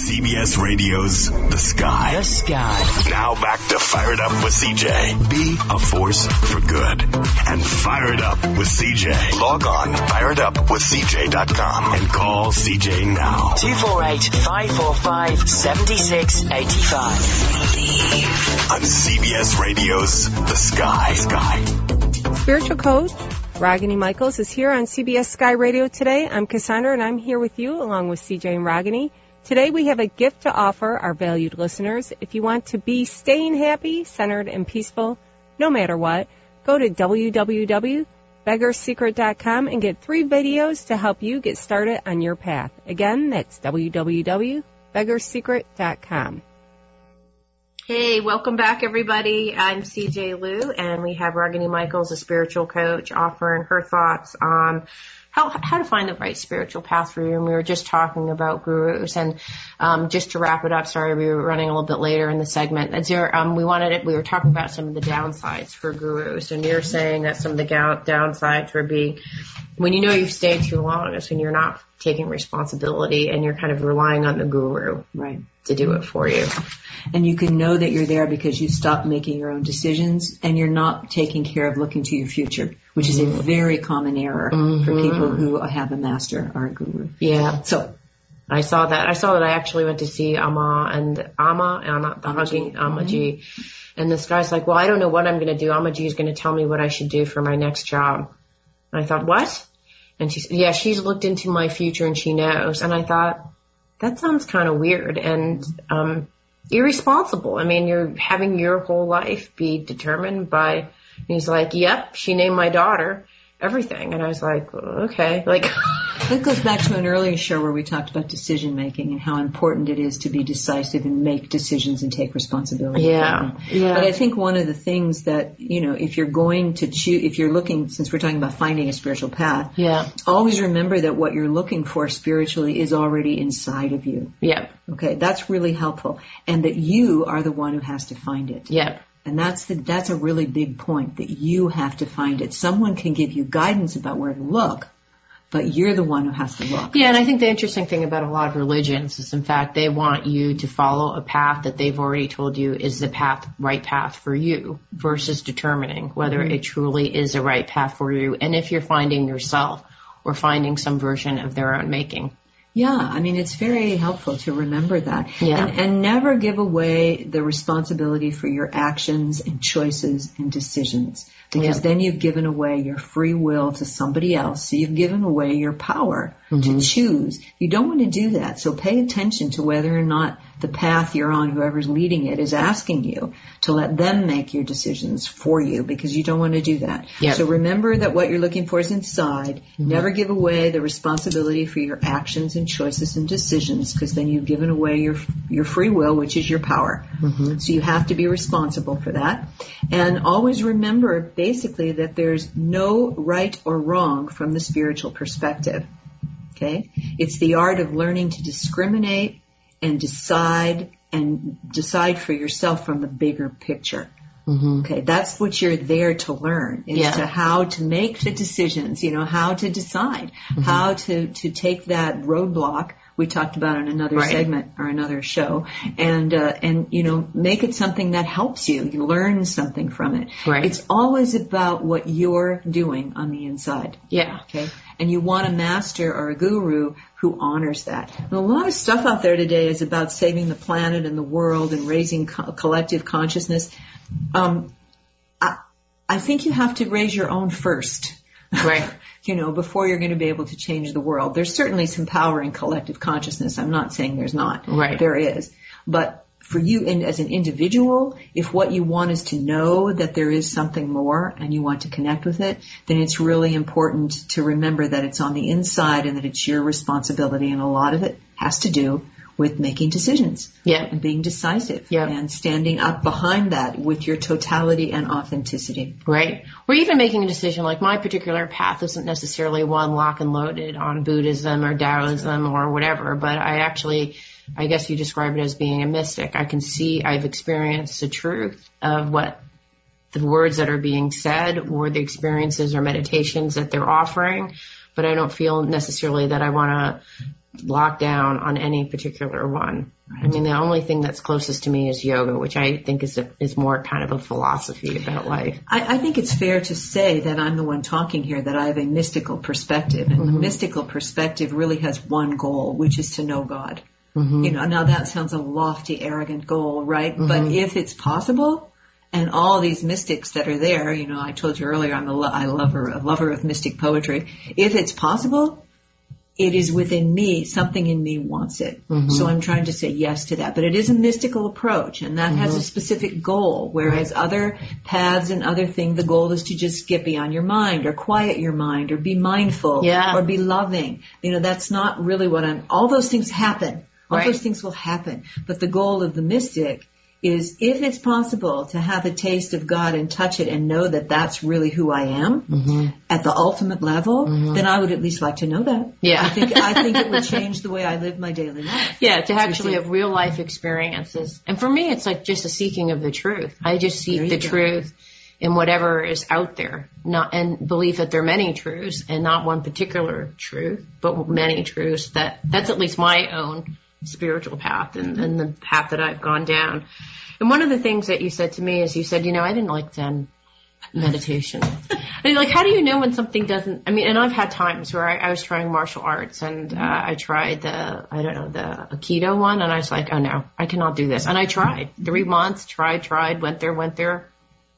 CBS Radio's The Sky. The Sky. Now back to Fired Up with CJ. Be a force for good. And Fire It Up with CJ. Log on, firedupwithcj.com, and call CJ now. 248-545-7685. On CBS Radio's The Sky. Spiritual coach Ragini Michaels is here on CBS Sky Radio today. I'm Cassandra, and I'm here with you along with CJ and Ragini. Today we have a gift to offer our valued listeners. If you want to be staying happy, centered, and peaceful, no matter what, go to www.beggarsecret.com and get 3 videos to help you get started on your path. Again, that's www.beggarsecret.com. Hey, welcome back, everybody. I'm CJ Liu, and we have Ragini Michaels, a spiritual coach, offering her thoughts on how to find the right spiritual path for you. And we were just talking about gurus. And just to wrap it up, sorry, we were running a little bit later in the segment. We were talking about some of the downsides for gurus. And you're saying that some of the downsides for being, when you know you've stayed too long, is when you're not taking responsibility and you're kind of relying on the guru, right, to do it for you. And you can know that you're there because you stopped making your own decisions and you're not taking care of looking to your future, which is a very common error for people who have a master or a guru. Yeah. So I saw that. I actually went to see Amaji. And this guy's like, well, I don't know what I'm going to do. Amaji is going to tell me what I should do for my next job. And I thought, what? And she said, yeah, she's looked into my future and she knows. And I thought, that sounds kind of weird and irresponsible. I mean, you're having your whole life be determined by, and he's like, yep, she named my daughter everything. And I was like, okay. That goes back to an earlier show where we talked about decision making and how important it is to be decisive and make decisions and take responsibility. Yeah. But I think one of the things that, if you're going to choose, if you're looking, since we're talking about finding a spiritual path, always remember that what you're looking for spiritually is already inside of you. Yeah. Okay. That's really helpful. And that you are the one who has to find it. Yeah. And that's a really big point, that you have to find it. Someone can give you guidance about where to look, but you're the one who has to look. Yeah, and I think the interesting thing about a lot of religions is, in fact, they want you to follow a path that they've already told you is the right path for you, versus determining whether it truly is a right path for you, and if you're finding yourself or finding some version of their own making. Yeah, I mean, it's very helpful to remember that. Yeah. And never give away the responsibility for your actions and choices and decisions, because then you've given away your free will to somebody else. So you've given away your power to choose. You don't want to do that. So pay attention to whether or not the path you're on, whoever's leading it, is asking you to let them make your decisions for you, because you don't want to do that. Yep. So remember that what you're looking for is inside. Never give away the responsibility for your actions and choices and decisions, because then you've given away your free will, which is your power. So you have to be responsible for that. And always remember, basically, that there's no right or wrong from the spiritual perspective. Okay? It's the art of learning to discriminate and decide for yourself from the bigger picture. Okay, that's what you're there to learn, is to how to make the decisions, how to decide, how to take that roadblock we talked about in another segment or another show, and make it something that helps you. You learn something from it. Right. It's always about what you're doing on the inside. Yeah. Okay. And you want a master or a guru who honors that. And a lot of stuff out there today is about saving the planet and the world and raising collective consciousness. I think you have to raise your own first. Right. Before you're going to be able to change the world. There's certainly some power in collective consciousness. I'm not saying there's not. Right. There is. But for you as an individual, if what you want is to know that there is something more and you want to connect with it, then it's really important to remember that it's on the inside and that it's your responsibility. And a lot of it has to do with making decisions and being decisive and standing up behind that with your totality and authenticity. Right. Or even making a decision, like my particular path isn't necessarily one lock and loaded on Buddhism or Taoism or whatever, but I guess you describe it as being a mystic. I've experienced the truth of what the words that are being said or the experiences or meditations that they're offering, but I don't feel necessarily that I want to locked down on any particular one. Right. I mean, the only thing that's closest to me is yoga, which I think is more kind of a philosophy about life. I think it's fair to say that I'm the one talking here, that I have a mystical perspective, and the mystical perspective really has one goal, which is to know God. Now that sounds a lofty, arrogant goal, right? But if it's possible, and all these mystics that are there, I told you earlier, I'm a lover of mystic poetry. If it's possible, it is within me. Something in me wants it. So I'm trying to say yes to that. But it is a mystical approach, and that has a specific goal, whereas other paths and other things, the goal is to just get beyond your mind or quiet your mind or be mindful or be loving. That's not really all those things happen. All those things will happen. But the goal of the mystic is, if it's possible to have a taste of God and touch it and know that that's really who I am at the ultimate level, then I would at least like to know that. Yeah. I think it would change the way I live my daily life. Yeah, to actually have real life experiences. And for me, it's like just a seeking of the truth. I just seek the truth in whatever is out there, and believe that there are many truths and not one particular truth, but many truths. That's at least my own spiritual path and the path that I've gone down. And one of the things that you said to me is, you said, I didn't like Zen meditation. And like, how do you know when something doesn't, and I've had times where I was trying martial arts, and I tried the Aikido one, and I was like, oh no, I cannot do this. And I tried 3 months, tried, went there.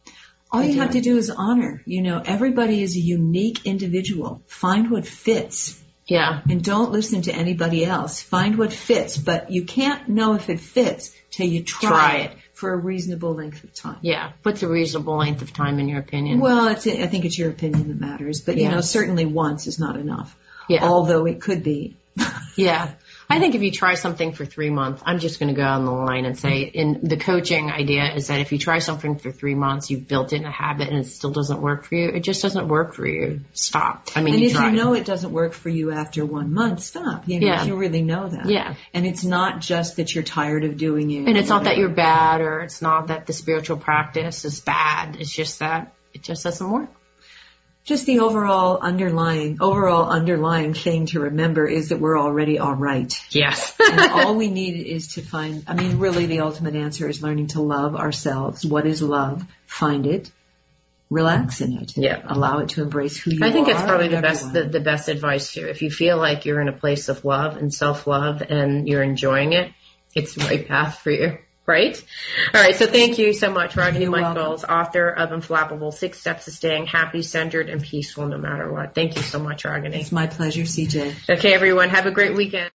All you have to do is honor, everybody is a unique individual. Find what fits. Yeah. And don't listen to anybody else. Find what fits, but you can't know if it fits till you try it for a reasonable length of time. Yeah. What's a reasonable length of time in your opinion? Well, I think it's your opinion that matters, but certainly once is not enough. Yeah. Although it could be. Yeah. I think if you try something for 3 months, I'm just going to go on the line and say, in the coaching idea is that if you try something for 3 months, you've built in a habit and it still doesn't work for you, it just doesn't work for you. Stop. And if you know it doesn't work for you after 1 month, stop. If you really know that. Yeah. And it's not just that you're tired of doing it. And it's not that you're bad, or it's not that the spiritual practice is bad. It's just that it just doesn't work. Just the overall underlying thing to remember is that we're already all right. Yes. And all we need is to find, really the ultimate answer is learning to love ourselves. What is love? Find it. Relax in it. Yeah. Allow it to embrace who you are. I think it's probably the best advice too. If you feel like you're in a place of love and self-love and you're enjoying it, it's the right path for you. Right? All right. So thank you so much, Ragini Michaels, author of Unflappable, 6 Steps to Staying Happy, Centered, and Peaceful No Matter What. Thank you so much, Ragini. It's my pleasure, CJ. Okay, everyone. Have a great weekend.